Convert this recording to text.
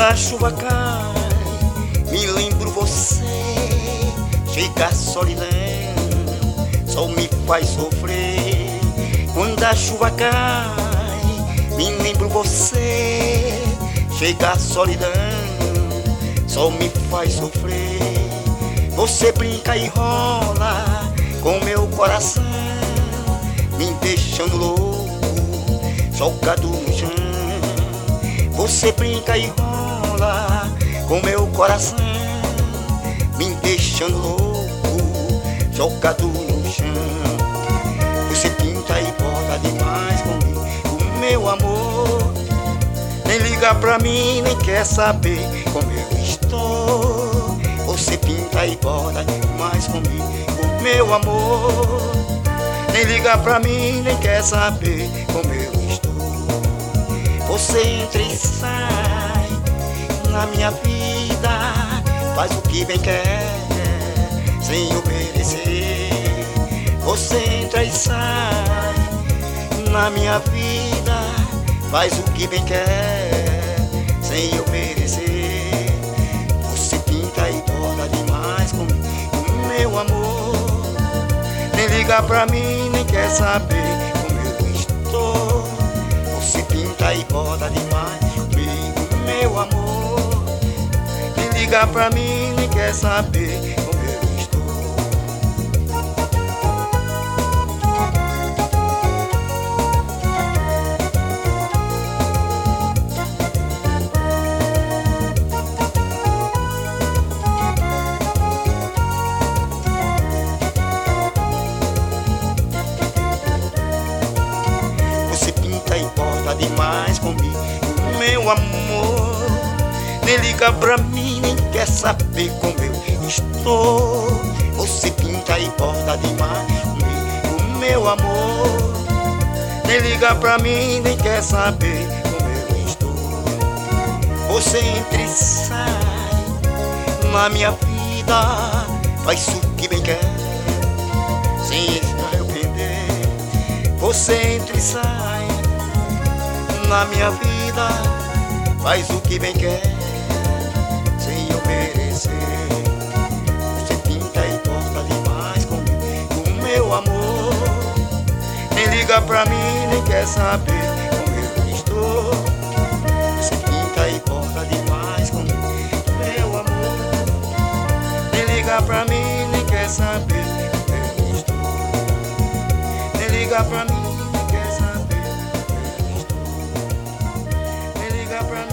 a chuva cai, me lembro você. Chega a solidão, só me faz sofrer. Quando a chuva cai, me lembro você. Chega a solidão, só me faz sofrer. Você brinca e rola com meu coração, me deixando louco, jogado no chão. Você brinca e rola com meu coração, me deixando louco, jogado no chão. Você pinta e bota demais comigo, meu amor. Nem liga pra mim, nem quer saber como eu estou. Você pinta e bota demais comigo, meu amor. Nem liga pra mim, nem quer saber como eu estou. Você entra e sai na minha vida, faz o que bem quer, sem obedecer. Você entra e sai na minha vida, faz o que bem quer, sem obedecer. Você pinta e borda demais comigo, meu amor. Nem liga pra mim, nem quer saber como eu estou. Você pinta e borda demais comigo, meu amor. Nem liga pra mim, nem quer saber como eu estou. Você pinta e borda demais comigo, meu amor. Nem liga pra mim, nem quer saber como eu estou. Você pinta e borda demais comigo, meu amor. Nem liga pra mim, nem quer saber como eu estou. Você entra e sai na minha vida, faz o que bem quer, sem se arrepender. Você entra e sai na minha vida, faz o que bem quer, sem obedecer. Você pinta e borda demais comigo, meu amor. Nem liga pra mim, nem quer saber como eu estou. Você pinta e borda demais comigo, meu amor. Nem liga pra mim, nem quer saber como eu estou. Nem liga pra mim, nem quer saber como eu estou. Nem liga pra mim.